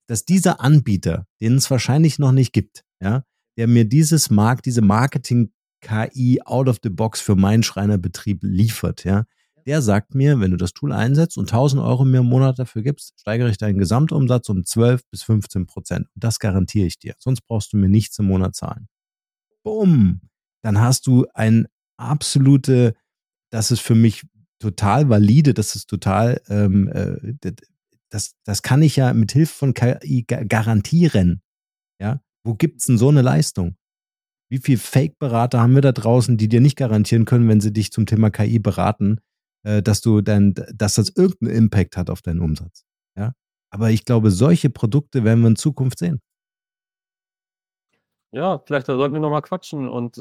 dass dieser Anbieter, den es wahrscheinlich noch nicht gibt, ja, der mir dieses Markt, diese Marketing-K I out of the box für meinen Schreinerbetrieb liefert, ja, der sagt mir, wenn du das Tool einsetzt und tausend Euro mir im Monat dafür gibst, steigere ich deinen Gesamtumsatz um zwölf bis fünfzehn Prozent. Und das garantiere ich dir. Sonst brauchst du mir nichts im Monat zahlen. Bumm. Dann hast du ein absolute, das ist für mich total valide, das ist total, ähm, äh, das, das kann ich ja mit Hilfe von K I garantieren. Ja, wo gibt's denn so eine Leistung? Wie viele Fake-Berater haben wir da draußen, die dir nicht garantieren können, wenn sie dich zum Thema K I beraten, äh, dass du dann, dass das irgendeinen Impact hat auf deinen Umsatz. Ja, aber ich glaube, solche Produkte werden wir in Zukunft sehen. Ja, vielleicht da sollten wir nochmal quatschen und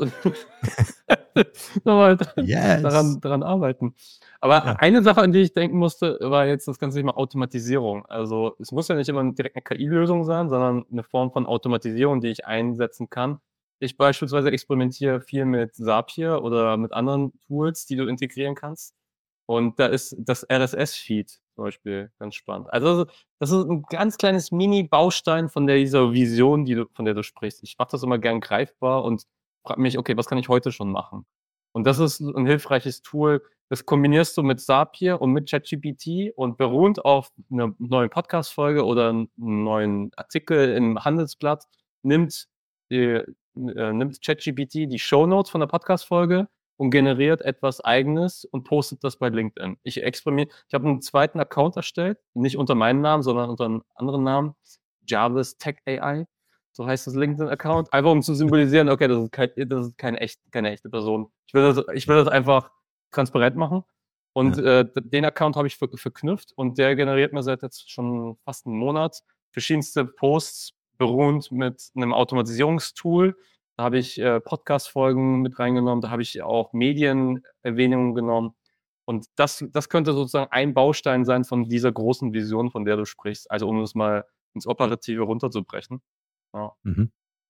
nochmal Yes. daran, daran arbeiten. Aber Ja. eine Sache, an die ich denken musste, war jetzt das ganze Thema Automatisierung. Also es muss ja nicht immer direkt eine K I-Lösung sein, sondern eine Form von Automatisierung, die ich einsetzen kann. Ich beispielsweise experimentiere viel mit Zapier oder mit anderen Tools, die du integrieren kannst. Und da ist das R S S-Feed zum Beispiel ganz spannend. Also das ist ein ganz kleines Mini-Baustein von der, dieser Vision, die du, von der du sprichst. Ich mache das immer gern greifbar und frage mich, okay, was kann ich heute schon machen? Und das ist ein hilfreiches Tool. Das kombinierst du mit Zapier und mit ChatGPT und beruhend auf einer neuen Podcast-Folge oder einem neuen Artikel im Handelsblatt nimmt, die, äh, nimmt ChatGPT die Shownotes von der Podcast-Folge und generiert etwas Eigenes und postet das bei LinkedIn. Ich experimentiere, ich habe einen zweiten Account erstellt, nicht unter meinem Namen, sondern unter einem anderen Namen, Jarvis Tech A I, so heißt das LinkedIn-Account, einfach um zu symbolisieren, okay, das ist, kein, das ist keine, echt, keine echte Person. Ich will das, ich will das einfach transparent machen und Ja. äh, den Account habe ich ver- verknüpft und der generiert mir seit jetzt schon fast einen Monat verschiedenste Posts beruhend mit einem Automatisierungstool. Da habe ich äh, Podcast-Folgen mit reingenommen, da habe ich auch Medienerwähnungen genommen. Und das, das könnte sozusagen ein Baustein sein von dieser großen Vision, von der du sprichst. Also um es mal ins Operative runterzubrechen. Ja. Mhm.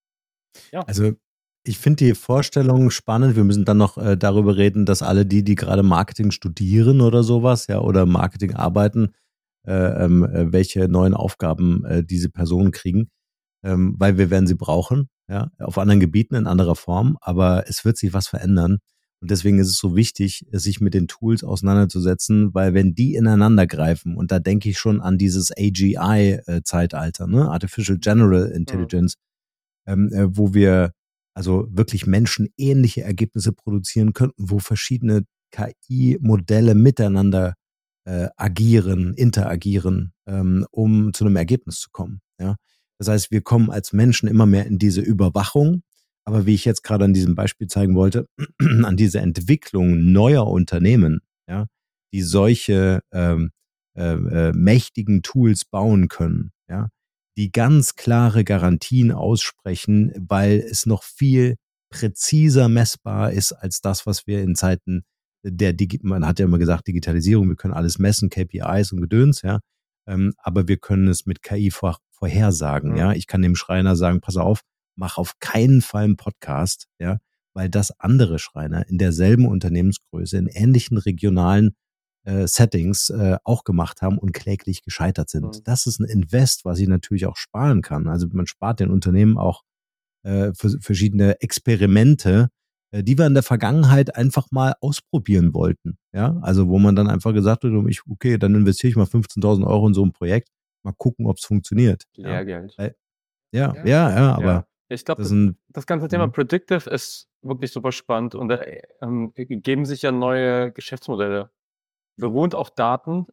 Ja. Also ich finde die Vorstellung spannend. Wir müssen dann noch äh, darüber reden, dass alle die, die gerade Marketing studieren oder sowas, ja, oder Marketing arbeiten, äh, ähm, äh, welche neuen Aufgaben äh, diese Personen kriegen, ähm, weil wir werden sie brauchen, ja, auf anderen Gebieten in anderer Form, aber es wird sich was verändern. Und deswegen ist es so wichtig, sich mit den Tools auseinanderzusetzen, weil wenn die ineinander greifen, und da denke ich schon an dieses A G I-Zeitalter, ne, Artificial General Intelligence, ähm, äh, wo wir also wirklich menschenähnliche Ergebnisse produzieren könnten, wo verschiedene K I-Modelle miteinander äh, agieren, interagieren, ähm, um zu einem Ergebnis zu kommen. Ja? Das heißt, wir kommen als Menschen immer mehr in diese Überwachung, aber wie ich jetzt gerade an diesem Beispiel zeigen wollte, an diese Entwicklung neuer Unternehmen, ja, die solche ähm, äh, äh, mächtigen Tools bauen können, ja, die ganz klare Garantien aussprechen, weil es noch viel präziser messbar ist als das, was wir in Zeiten der, Digi- man hat ja immer gesagt, Digitalisierung, wir können alles messen, K P Is und Gedöns, ja, ähm, aber wir können es mit K I vor, vorhersagen, Mhm. ja. Ich kann dem Schreiner sagen, pass auf, mach auf keinen Fall einen Podcast, ja, weil das andere Schreiner in derselben Unternehmensgröße, in ähnlichen regionalen äh, Settings äh, auch gemacht haben und kläglich gescheitert sind. Mhm. Das ist ein Invest, was ich natürlich auch sparen kann. Also man spart den Unternehmen auch äh, für verschiedene Experimente, äh, die wir in der Vergangenheit einfach mal ausprobieren wollten. Ja, also wo man dann einfach gesagt hat, ich, okay, dann investiere ich mal fünfzehntausend Euro in so ein Projekt, mal gucken, ob es funktioniert. Ja, Lehrgeld. Weil- ja, ja, ja, aber Ja. Ich glaube, das das, sind das ganze Thema Mhm. Predictive ist wirklich super spannend und da ähm, geben sich ja neue Geschäftsmodelle. Beruhend auf Daten,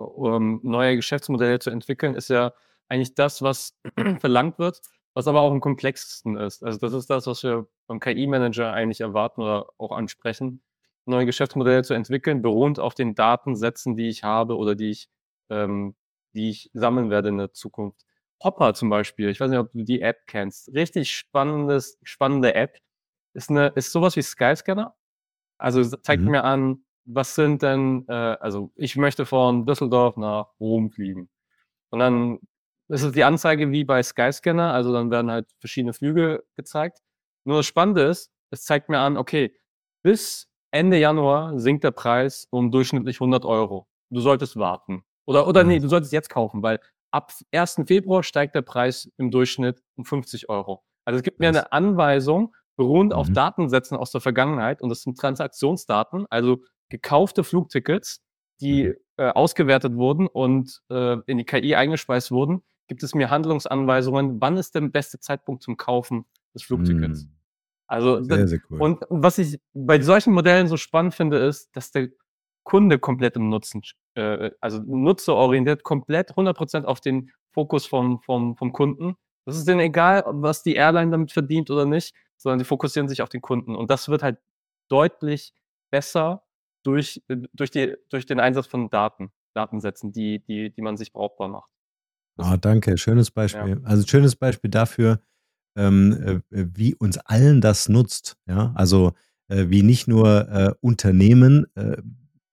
um neue Geschäftsmodelle zu entwickeln, ist ja eigentlich das, was verlangt wird, was aber auch am komplexesten ist. Also das ist das, was wir beim K I-Manager eigentlich erwarten oder auch ansprechen, neue Geschäftsmodelle zu entwickeln, beruhend auf den Datensätzen, die ich habe oder die ich, ähm, die ich sammeln werde in der Zukunft. Hopper zum Beispiel, ich weiß nicht, ob du die App kennst. Richtig spannendes, spannende App. Ist eine, ist sowas wie Skyscanner. Also es zeigt Mhm. mir an, was sind denn, äh, also ich möchte von Düsseldorf nach Rom fliegen. Und dann ist es die Anzeige wie bei Skyscanner, also dann werden halt verschiedene Flüge gezeigt. Nur das Spannende ist, es zeigt mir an, okay, bis Ende Januar sinkt der Preis um durchschnittlich hundert Euro. Du solltest warten. Oder, oder nee, Nice. du solltest jetzt kaufen, weil ab ersten Februar steigt der Preis im Durchschnitt um fünfzig Euro. Also es gibt mir Nice. eine Anweisung, beruhend auf Mhm. Datensätzen aus der Vergangenheit, und das sind Transaktionsdaten, also gekaufte Flugtickets, die Mhm. äh, ausgewertet wurden und äh, in die K I eingespeist wurden, gibt es mir Handlungsanweisungen, wann ist der beste Zeitpunkt zum Kaufen des Flugtickets. Mhm. Also Sehr, das, sehr cool. und was ich bei solchen Modellen so spannend finde, ist, dass der Kunde komplett im Nutzen, äh, also nutzerorientiert, komplett hundert Prozent auf den Fokus vom, vom, vom Kunden. Das ist denen egal, was die Airline damit verdient oder nicht, sondern die fokussieren sich auf den Kunden. Und das wird halt deutlich besser durch, äh, durch, die, durch den Einsatz von Daten, Datensätzen, die, die, die man sich brauchbar macht. Das, Ah, danke, schönes ja. Beispiel. Also schönes Beispiel dafür, ähm, äh, wie uns allen das nutzt. Ja, also äh, wie nicht nur äh, Unternehmen äh,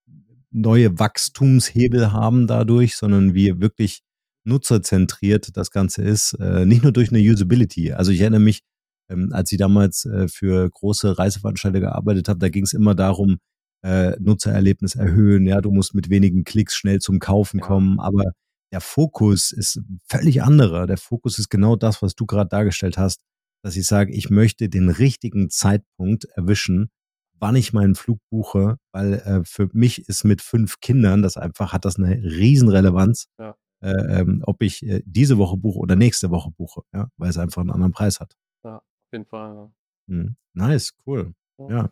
neue Wachstumshebel haben dadurch, sondern wie wirklich nutzerzentriert das Ganze ist. Äh, nicht nur durch eine Usability. Also ich erinnere mich, ähm, als ich damals äh, für große Reiseveranstalter gearbeitet habe, da ging es immer darum, äh, Nutzererlebnis erhöhen. Ja, du musst mit wenigen Klicks schnell zum Kaufen Ja. kommen, aber der Fokus ist völlig anderer. Der Fokus ist genau das, was du gerade dargestellt hast, dass ich sage, ich möchte den richtigen Zeitpunkt erwischen, wann ich meinen Flug buche, weil äh, für mich ist mit fünf Kindern das einfach, hat das eine Riesenrelevanz, Ja. äh, ähm, ob ich äh, diese Woche buche oder nächste Woche buche, ja, weil es einfach einen anderen Preis hat. Ja, auf jeden Fall. Ja. Hm. Nice, cool. Ja. Ja.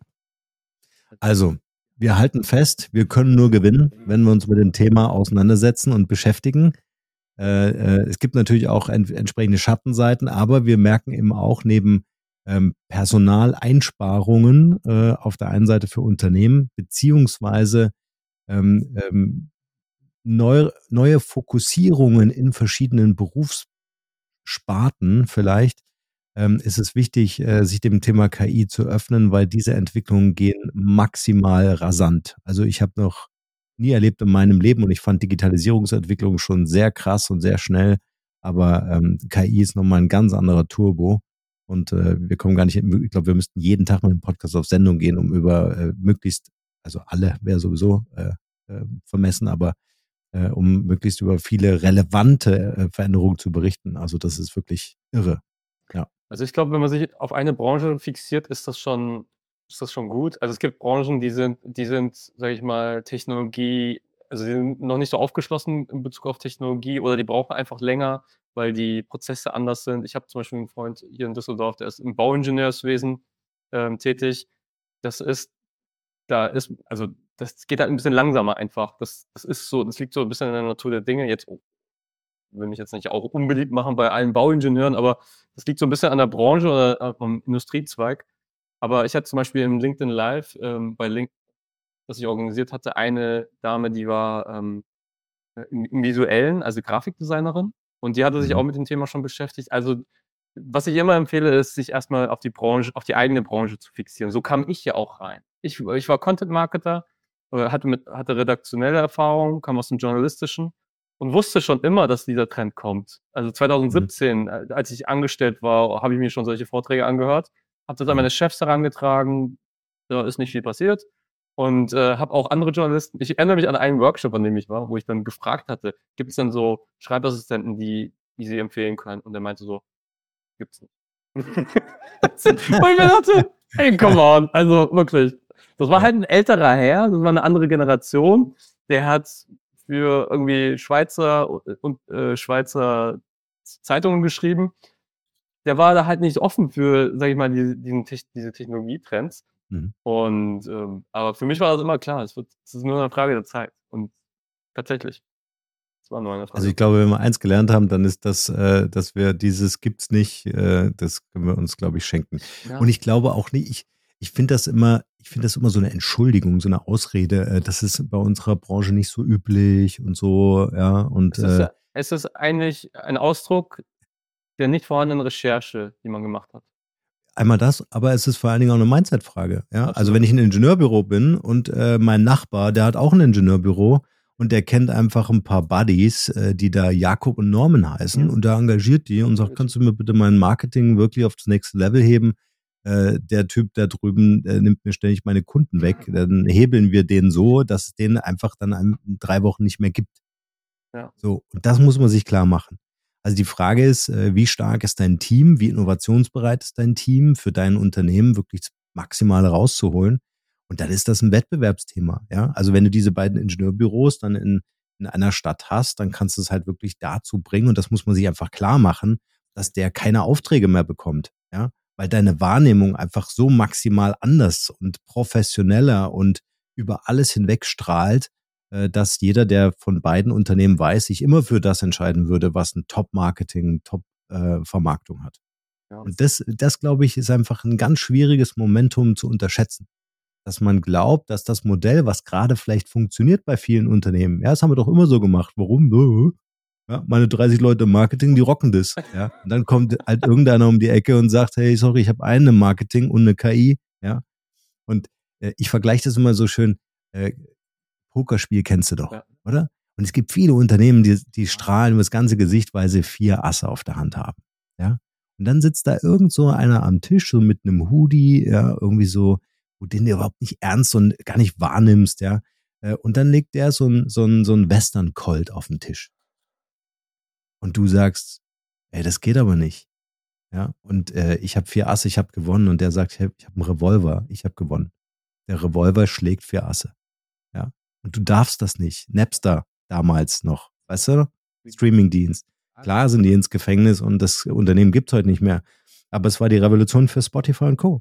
Also, wir halten fest, wir können nur gewinnen, wenn wir uns mit dem Thema auseinandersetzen und beschäftigen. Äh, äh, es gibt natürlich auch ent entsprechende Schattenseiten, aber wir merken eben auch neben ähm, Personaleinsparungen äh, auf der einen Seite für Unternehmen, beziehungsweise ähm, ähm, neu, neue Fokussierungen in verschiedenen Berufssparten vielleicht, ähm, ist es wichtig, äh, sich dem Thema K I zu öffnen, weil diese Entwicklungen gehen maximal rasant. Also ich habe noch nie erlebt in meinem Leben und ich fand Digitalisierungsentwicklung schon sehr krass und sehr schnell, aber ähm, K I ist nochmal ein ganz anderer Turbo und äh, wir kommen gar nicht, ich glaube, wir müssten jeden Tag mit dem Podcast auf Sendung gehen, um über äh, möglichst, also alle wäre sowieso äh, äh, vermessen, aber äh, um möglichst über viele relevante äh, Veränderungen zu berichten. Also das ist wirklich irre. Ja. Also ich glaube, wenn man sich auf eine Branche fixiert, ist das schon, ist das schon gut. Also es gibt Branchen, die sind, die sind, sage ich mal, Technologie, also die sind noch nicht so aufgeschlossen in Bezug auf Technologie oder die brauchen einfach länger, weil die Prozesse anders sind. Ich habe zum Beispiel einen Freund hier in Düsseldorf, der ist im Bauingenieurswesen ähm, tätig. Das ist, da ist, also das geht halt ein bisschen langsamer einfach. Das, das ist so, das liegt so ein bisschen in der Natur der Dinge. Jetzt will mich jetzt nicht auch unbeliebt machen bei allen Bauingenieuren, aber das liegt so ein bisschen an der Branche oder am Industriezweig. Aber ich hatte zum Beispiel im LinkedIn Live ähm, bei LinkedIn, das ich organisiert hatte, eine Dame, die war ähm, im, im Visuellen, also Grafikdesignerin, und die hatte sich Mhm. auch mit dem Thema schon beschäftigt. Also was ich immer empfehle, ist, sich erstmal auf die Branche, auf die eigene Branche zu fixieren. So kam ich ja auch rein. Ich, ich war Content Marketer, äh, hatte, mit, hatte redaktionelle Erfahrung, kam aus dem Journalistischen und wusste schon immer, dass dieser Trend kommt. Also zwanzig siebzehn, mhm. als ich angestellt war, habe ich mir schon solche Vorträge angehört, habe das an meine Chefs herangetragen, da ist nicht viel passiert und äh, habe auch andere Journalisten, ich erinnere mich an einen Workshop, an dem ich war, wo ich dann gefragt hatte, gibt es denn so Schreibassistenten, die, die Sie empfehlen können? Und er meinte so, gibt's nicht. Und ich mir dachte, hey, come on, also wirklich. Das war halt ein älterer Herr, das war eine andere Generation, der hat für irgendwie Schweizer und äh, Schweizer Zeitungen geschrieben. Der war da halt nicht offen für, sag ich mal, die, diesen, diese Technologietrends. Mhm. Und ähm, aber für mich war das immer klar, es wird, es ist nur eine Frage der Zeit. Und tatsächlich. Das war nur eine Frage. Also ich glaube, wenn wir eins gelernt haben, dann ist das, äh, dass wir dieses gibt's nicht, äh, das können wir uns, glaube ich, schenken. Ja. Und ich glaube auch nicht, ich, ich finde das immer, ich finde das immer so eine Entschuldigung, so eine Ausrede. Äh, das ist bei unserer Branche nicht so üblich und so, ja. Und es ist, äh, es ist eigentlich ein Ausdruck der nicht vorhandenen Recherche, die man gemacht hat. Einmal das, aber es ist vor allen Dingen auch eine Mindset-Frage. Ja? Also wenn ich ein Ingenieurbüro bin und äh, mein Nachbar, der hat auch ein Ingenieurbüro und der kennt einfach ein paar Buddies, äh, die da Jakob und Norman heißen, ja. Und da engagiert die und sagt, kannst du mir bitte mein Marketing wirklich auf das nächste Level heben? Äh, der Typ da drüben, der nimmt mir ständig meine Kunden weg. Dann hebeln wir den so, dass es den einfach dann in drei Wochen nicht mehr gibt. Ja. So, und das muss man sich klar machen. Also die Frage ist, wie stark ist dein Team, wie innovationsbereit ist dein Team für dein Unternehmen wirklich das Maximale rauszuholen? Und dann ist das ein Wettbewerbsthema. Ja, also wenn du diese beiden Ingenieurbüros dann in, in einer Stadt hast, dann kannst du es halt wirklich dazu bringen, und das muss man sich einfach klar machen, dass der keine Aufträge mehr bekommt. Ja, weil deine Wahrnehmung einfach so maximal anders und professioneller und über alles hinweg strahlt, dass jeder, der von beiden Unternehmen weiß, sich immer für das entscheiden würde, was ein Top-Marketing, Top-Vermarktung hat. Ja. Und das, das, glaube ich, ist einfach ein ganz schwieriges Momentum zu unterschätzen. Dass man glaubt, dass das Modell, was gerade vielleicht funktioniert bei vielen Unternehmen, ja, das haben wir doch immer so gemacht. Warum? Ja, meine dreißig Leute im Marketing, die rocken das. Ja. Und dann kommt halt irgendeiner um die Ecke und sagt, hey, sorry, ich habe einen im Marketing und eine K I. Ja. Und äh, ich vergleiche das immer so schön, äh, Pokerspiel kennst du doch, ja. Oder? Und es gibt viele Unternehmen, die, die strahlen über das ganze Gesicht, weil sie vier Asse auf der Hand haben. Ja? Und dann sitzt da irgend so einer am Tisch, so mit einem Hoodie, ja, irgendwie so, wo den du überhaupt nicht ernst und gar nicht wahrnimmst, ja. Und dann legt der so ein, so ein, so ein Western-Colt auf den Tisch. Und du sagst, ey, das geht aber nicht. Ja, und äh, ich habe vier Asse, ich habe gewonnen. Und der sagt, ich habe hab einen Revolver, ich habe gewonnen. Der Revolver schlägt vier Asse. Ja. Und du darfst das nicht. Napster damals noch, weißt du? Streamingdienst. Klar sind die ins Gefängnis und das Unternehmen gibt's heute nicht mehr. Aber es war die Revolution für Spotify und Co.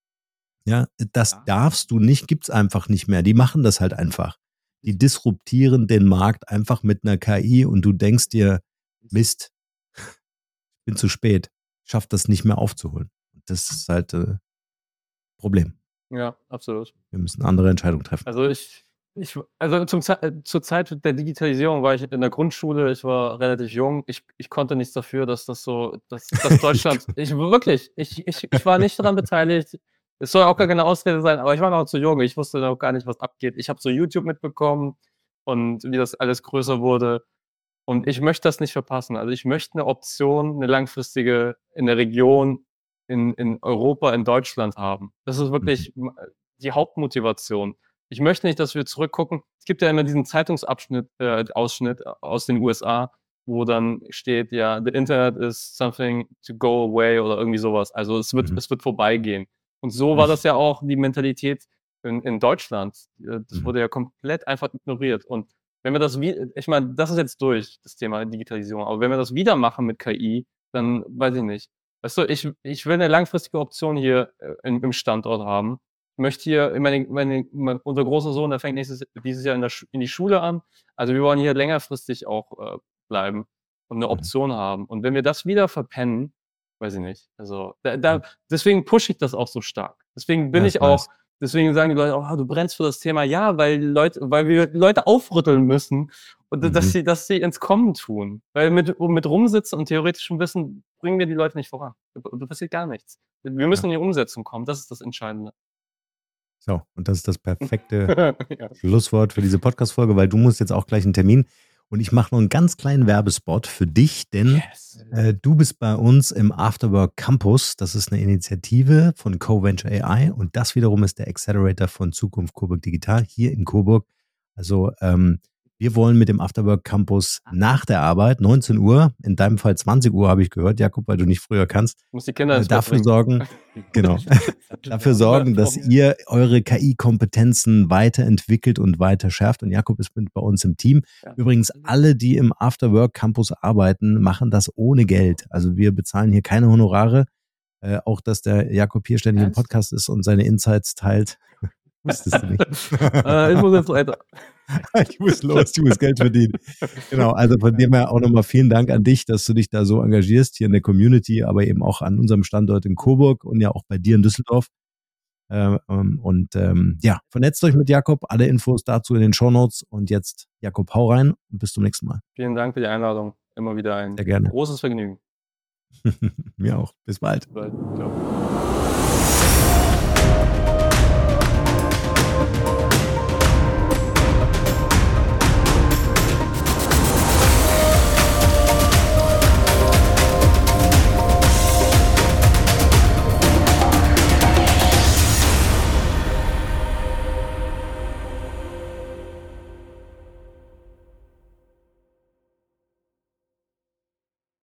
Ja, das darfst du nicht, gibt's einfach nicht mehr. Die machen das halt einfach. Die disruptieren den Markt einfach mit einer K I und du denkst dir, Mist, bin zu spät, schaff das nicht mehr aufzuholen. Das ist halt ein äh, Problem. Ja, absolut. Wir müssen andere Entscheidungen treffen. Also ich Ich, also zum, zur Zeit der Digitalisierung war ich in der Grundschule, ich war relativ jung, ich, ich konnte nichts dafür, dass das so, dass, dass Deutschland, ich wirklich, ich, ich, ich war nicht daran beteiligt, es soll auch gar keine Ausrede sein, aber ich war noch zu jung, ich wusste noch gar nicht, was abgeht. Ich habe so YouTube mitbekommen und wie das alles größer wurde und ich möchte das nicht verpassen. Also ich möchte eine Option, eine langfristige in der Region, in, in Europa, in Deutschland haben. Das ist wirklich mhm. die Hauptmotivation. Ich möchte nicht, dass wir zurückgucken. Es gibt ja immer diesen Zeitungsabschnitt, äh, Ausschnitt aus den U S A, wo dann steht, ja, the Internet is something to go away oder irgendwie sowas. Also es wird, mhm. es wird vorbeigehen. Und so war das ja auch die Mentalität in, in Deutschland. Das wurde ja komplett einfach ignoriert. Und wenn wir das wie, ich meine, das ist jetzt durch, das Thema Digitalisierung. Aber wenn wir das wieder machen mit K I, dann weiß ich nicht. Weißt du, ich, ich will eine langfristige Option hier in, im Standort haben. Ich möchte hier, meine, meine, mein, unser großer Sohn, der fängt nächstes, dieses Jahr in, der, in die Schule an. Also wir wollen hier längerfristig auch äh, bleiben und eine Option haben. Und wenn wir das wieder verpennen, weiß ich nicht. Also da, da, deswegen pushe ich das auch so stark. Deswegen bin ja, ich auch, deswegen sagen die Leute, oh, du brennst für das Thema. Ja, weil Leute, weil wir die Leute aufrütteln müssen und mhm. dass sie, dass sie ins Kommen tun. Weil mit, mit rumsitzen und theoretischem Wissen bringen wir die Leute nicht voran. Da passiert gar nichts. Wir müssen ja. in die Umsetzung kommen. Das ist das Entscheidende. So, und das ist das perfekte ja. Schlusswort für diese Podcast-Folge, weil du musst jetzt auch gleich einen Termin. Und ich mache noch einen ganz kleinen Werbespot für dich, denn yes. äh, du bist bei uns im Afterwork Campus. Das ist eine Initiative von CoVenture A I und das wiederum ist der Accelerator von Zukunft Coburg Digital hier in Coburg. Also ähm, wir wollen mit dem Afterwork Campus nach der Arbeit, neunzehn Uhr, in deinem Fall zwanzig Uhr habe ich gehört, Jakob, weil du nicht früher kannst, muss die Kinder äh, dafür sorgen, genau, dafür sorgen, dass ihr eure K I-Kompetenzen weiterentwickelt und weiter schärft. Und Jakob ist mit bei uns im Team. Ja. Übrigens, alle, die im Afterwork Campus arbeiten, machen das ohne Geld. Also wir bezahlen hier keine Honorare. Äh, auch, dass der Jakob hier ständig im Podcast ist und seine Insights teilt. Wusstest du nicht. äh, ich muss jetzt weiter. Ich muss los, ich muss Geld verdienen. Genau, also von dem her auch nochmal vielen Dank an dich, dass du dich da so engagierst hier in der Community, aber eben auch an unserem Standort in Coburg und ja auch bei dir in Düsseldorf. Und ähm, ja, vernetzt euch mit Jakob, alle Infos dazu in den Shownotes und jetzt Jakob, hau rein und bis zum nächsten Mal. Vielen Dank für die Einladung, immer wieder ein Sehr gerne. großes Vergnügen. Mir auch, bis bald. Bis bald. Ciao.